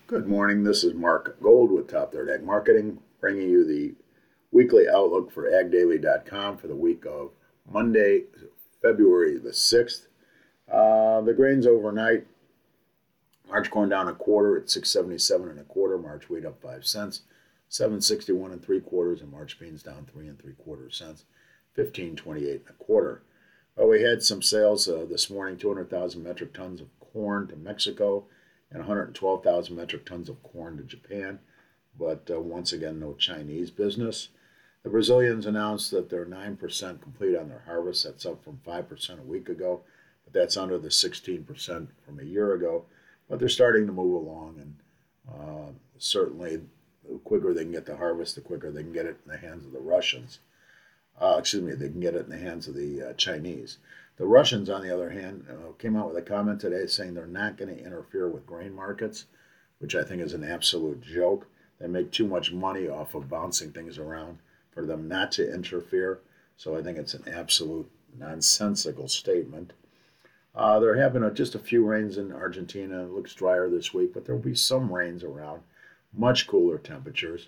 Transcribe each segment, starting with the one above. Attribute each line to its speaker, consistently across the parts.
Speaker 1: Good morning. This is Mark Gold with Top Third Ag Marketing, bringing you the weekly outlook for agdaily.com for the week of Monday, February the 6th. The grains overnight, March corn down a quarter at 677 and a quarter, March wheat up 5 cents, 761 and 3/4, and March beans down 3 3/4 cents, 1528 and a quarter. Well, we had some sales this morning, 200,000 metric tons of corn to Mexico and 112,000 metric tons of corn to Japan. But once again, no Chinese business. The Brazilians announced that they're 9% complete on their harvest. That's up from 5% a week ago, but that's under the 16% from a year ago. But they're starting to move along, and certainly the quicker they can get the harvest, the quicker they can get it in the hands of the Russians. They can get it in the hands of the Chinese. The Russians, on the other hand, came out with a comment today saying they're not going to interfere with grain markets, which I think is an absolute joke. They make too much money off of bouncing things around for them not to interfere. So I think it's an absolute nonsensical statement. There have been just a few rains in Argentina. It looks drier this week, but there will be some rains around, much cooler temperatures.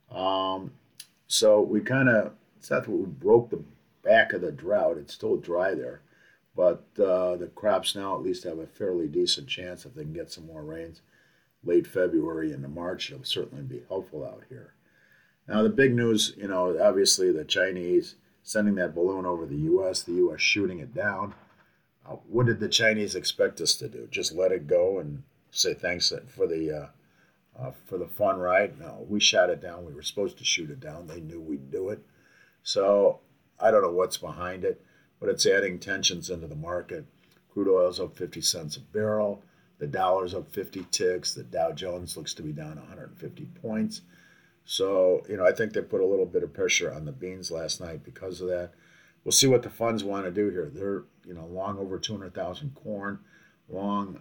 Speaker 1: So we kind of, it's not that we broke the back of the drought. It's still dry there. But the crops now at least have a fairly decent chance if they can get some more rains late February into March. It'll certainly be helpful out here. Now, the big news, obviously the Chinese sending that balloon over the U.S., the U.S. shooting it down. What did the Chinese expect us to do? Just let it go and say thanks for the fun ride? No, we shot it down. We were supposed to shoot it down. They knew we'd do it. So I don't know what's behind it, but it's adding tensions into the market. Crude oil's up 50 cents a barrel. The dollar's up 50 ticks. The Dow Jones looks to be down 150 points. So, I think they put a little bit of pressure on the beans last night because of that. We'll see what the funds want to do here. They're, long over 200,000 corn, long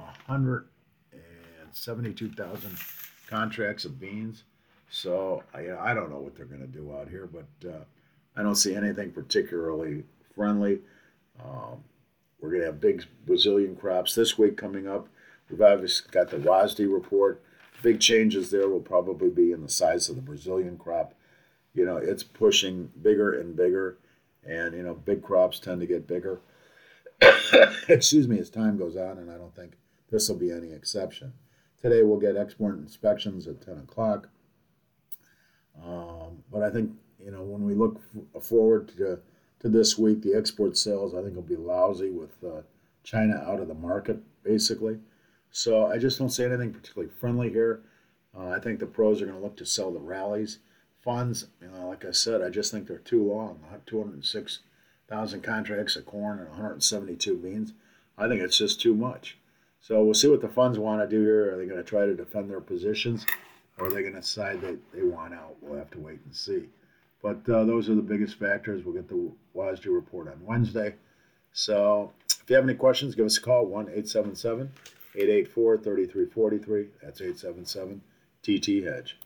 Speaker 1: 172,000 contracts of beans. So, I don't know what they're going to do out here, but I don't see anything particularly friendly. We're going to have big Brazilian crops this week coming up. We've obviously got the WASDE report. Big changes there will probably be in the size of the Brazilian crop. It's pushing bigger and bigger, and, big crops tend to get bigger. Excuse me, as time goes on, and I don't think this will be any exception. Today we'll get export inspections at 10 o'clock. But I think, when we look forward to this week, the export sales, I think, will be lousy with China out of the market, basically. So I just don't see anything particularly friendly here. I think the pros are going to look to sell the rallies. Funds, like I said, I just think they're too long. 206,000 contracts of corn and 172 beans. I think it's just too much. So we'll see what the funds want to do here. Are they going to try to defend their positions, or are they going to decide that they want out? We'll have to wait and see. But those are the biggest factors. We'll get the WASDE report on Wednesday. So if you have any questions, give us a call, 1-877-884-3343. That's 877-TT-HEDGE.